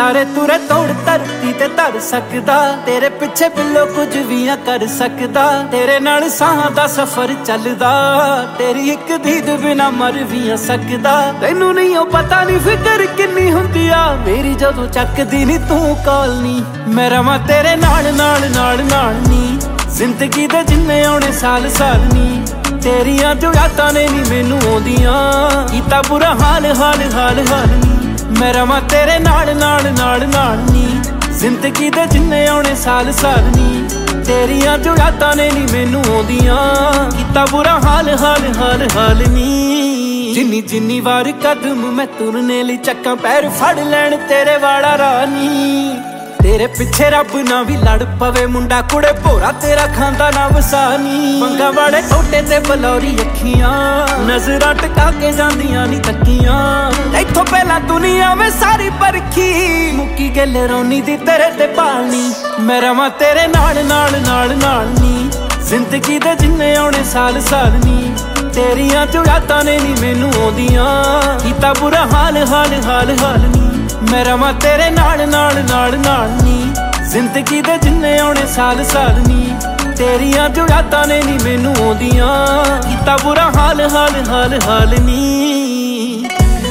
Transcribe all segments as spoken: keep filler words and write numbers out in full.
ਤਾਰੇ ਤੁਰੇ ਤੋੜ ਧਰਤੀ ਤੇ ਧਰ ਸਕਦਾ, ਤੇਰੇ ਪਿੱਛੇ ਬਿੱਲੋ ਕੁਝ ਵੀ ਨਾ ਕਰ ਸਕਦਾ। ਤੇਰੇ ਨਾਲ ਸਾਹਾਂ ਦਾ ਸਫ਼ਰ ਚੱਲਦਾ, ਤੇਰੀ ਇੱਕ ਦੀਦ ਬਿਨਾ ਮਰ ਵੀ ਨਾ ਸਕਦਾ। ਤੈਨੂੰ ਨਹੀਂ ਉਹ ਪਤਾ ਨਹੀਂ ਫਿਕਰ ਕਿੰਨੀ ਹੁੰਦੀ ਆ ਮੇਰੀ ਜਦੋਂ ਚੱਕਦੀ ਨੀ ਤੂੰ ਕਾਲ ਨੀ। ਮੈਂ ਰਵਾਂ ਤੇਰੇ ਨਾਲ ਨਾਲ ਨਾਲ ਨਾਲ ਨੀ, ਜ਼ਿੰਦਗੀ ਦੇ ਜਿੰਨੇ ਆਉਣੇ ਸਾਲ ਸਾਲ ਨੀ। ਤੇਰੀਆਂ ਜੋ ਯਾਦਾਂ ਨੇ ਨੀ ਮੈਨੂੰ ਆਉਂਦੀਆਂ, ਕੀਤਾ ਬੁਰਾ ਹਾਲ ਹਾਲ ਹਾਲ ਹਾਲ ਨੀ। ਮੈਂ ਰਵਾਂ ਤੇਰੇ ਨਾਲ ਨਾਲ ਨਾਲ ਨਾਲ ਨੀ, ਜ਼ਿੰਦਗੀ ਦੇ ਜਿੰਨੇ ਆਉਣੇ ਸਾਲ ਸਾਲ ਨੀ। ਤੇਰੀਆਂ ਜੋ ਯਾਦਾਂ ਨੇ ਨੀ ਮੈਨੂੰ ਆਉਂਦੀਆਂ, ਕੀਤਾ ਬੁਰਾ ਹਾਲ ਹਾਲ ਹਾਲ ਹਾਲ ਨੀ। ਜਿੰਨੀ ਜਿੰਨੀ ਵਾਰ ਕਦਮ ਮੈਂ ਤੁਰਨੇ ਲਈ ਚੱਕਾਂ, ਪੈਰ ਫੜ ਲੈਣ ਤੇਰੇ ਵਾਲਾ ਰਾਨੀ। ਤੇਰੇ ਪਿੱਛੇ ਰੱਬ ਨਾ ਵੀ ਲੜ ਪਵੇ, ਮੁੰਡਾ ਕੁੜੇ ਭੋਰਾ ਤੇਰਾ ਖਾਂਦਾ ਨਾ ਵਸਾਨੀ। ਮੰਗਾ ਵਾਲੇ ਟੋਟੇ ਤੇ ਬਲੌਰੀ ਅੱਖੀਆਂ, ਨਜ਼ਰਾਂ ਟਕਾ ਕੇ ਜਾਂਦੀਆਂ ਨੀ ਤੱਕੀਆਂ। ਇੱਥੋਂ ਪਹਿਲਾਂ ਦੁਨੀਆ ਮੈਂ ਸਾਰੀ ਪਰਖੀ, ਮੁੱਕੀ ਗੱਲ ਰੌਣੀ ਦੀ ਤੇਰੇ ਤੇ ਪਾਲਣੀ। ਮੈਂ ਰਵਾਂ ਤੇਰੇ ਨਾਲ ਨਾਲ ਨਾਲ ਨਾਲ ਨੀ, ਜ਼ਿੰਦਗੀ ਦੇ ਜਿੰਨੇ ਆਉਣੇ ਸਾਲ ਸਾਲ ਨੀ। ਤੇਰੀਆਂ ਜੋ ਯਾਦਾਂ ਨੇ ਨੀ ਮੈਨੂੰ ਆਉਂਦੀਆਂ, ਕੀਤਾ ਬੁਰਾ ਹਾਲ ਹਾਲ ਹਾਲ ਹਾਲ ਨੀ। ਮੈਂ ਰਵਾਂ ਤੇਰੇ ਨਾਲ ਨਾਲ ਨਾਲ ਨਾਲ ਨੀ, ਜ਼ਿੰਦਗੀ ਦੇ ਜਿੰਨੇ ਆਉਣੇ ਸਾਲ ਸਾਲ ਨੀ। ਤੇਰੀਆਂ ਜੋ ਯਾਦਾਂ ਨੇ ਨੀ ਮੈਨੂੰ ਆਉਂਦੀਆਂ, ਕੀਤਾ ਬੁਰਾ ਹਾਲ ਹਾਲ ਹਾਲ ਹਾਲ ਨੀ।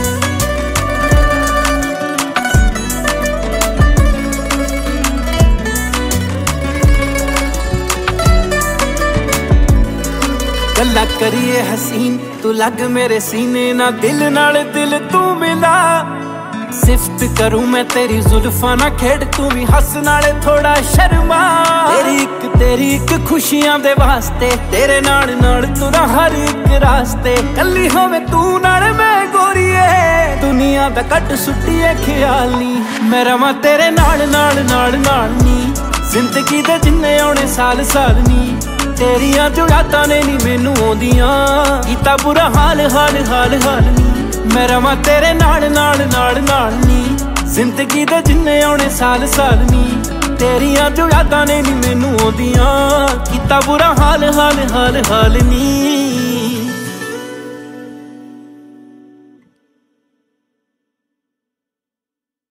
ਗੱਲਾਂ ਕਰੀਏ ਹਸੀਨ ਤੂੰ ਲੱਗ ਮੇਰੇ ਸੀਨੇ ਨਾ, ਦਿਲ ਨਾਲ ਦਿਲ ਤੂੰ ਮਿਲਾ। ਸਿਫਤ ਕਰੂੰ ਮੈਂ ਤੇਰੀ ਜ਼ੁਲਫਾਂ ਨਾ ਖੇਡ, ਤੂੰ ਵੀ ਹੱਸ ਨਾਲੇ ਥੋੜਾ ਸ਼ਰਮਾ। ਤੇਰੀ ਇੱਕ ਤੇਰੀ ਇੱਕ ਖੁਸ਼ੀਆਂ ਦੇ ਵਾਸਤੇ, ਤੇਰੇ ਨਾਲ ਨਾਲ ਤੁਰਾਂ ਹਰ ਇੱਕ ਰਾਸਤੇ। ਕੱਲੀ ਹੋਵੇ ਤੂੰ ਨਾਲ ਮੈਂ ਗੋਰੀਏ, ਦੁਨੀਆ ਦਾ ਕੱਟ ਸੁੱਟੀਏ ਖਿਆਲ ਨੀ। ਮੈਂ ਰਵਾਂ ਤੇਰੇ ਨਾਲ ਨਾਲ ਨਾਲ ਨਾਲ ਨੀ, ਜ਼ਿੰਦਗੀ ਦੇ ਜਿੰਨੇ ਆਉਣੇ ਸਾਲ ਸਾਲ ਨੀ। ਤੇਰੀਆਂ ਜੋ ਯਾਦਾਂ ਨੇ ਨੀ ਮੈਨੂੰ ਆਉਂਦੀਆਂ, ਕੀਤਾ ਬੁਰਾ ਹਾਲ ਹਾਲ ਹਾਲ ਹਾਲ ਨੀ। ਮੈਂ ਰਵਾਂ ਤੇਰੇ ਨਾਲ ਨਾਲ ਨਾਲ ਨਾਲ ਨੀ, ਜ਼ਿੰਦਗੀ ਦੇ ਜਿੰਨੇ ਆਉਣੇ ਸਾਲ ਸਾਲ ਨੀ। ਤੇਰੀਆਂ ਜੋ ਯਾਦਾਂ ਨੇ ਨੀ ਮੈਨੂੰ ਆਉਂਦੀਆਂ, ਕੀਤਾ ਬੁਰਾ ਹਾਲ ਹਾਲ ਹਾਲ ਹਾਲ ਨੀ।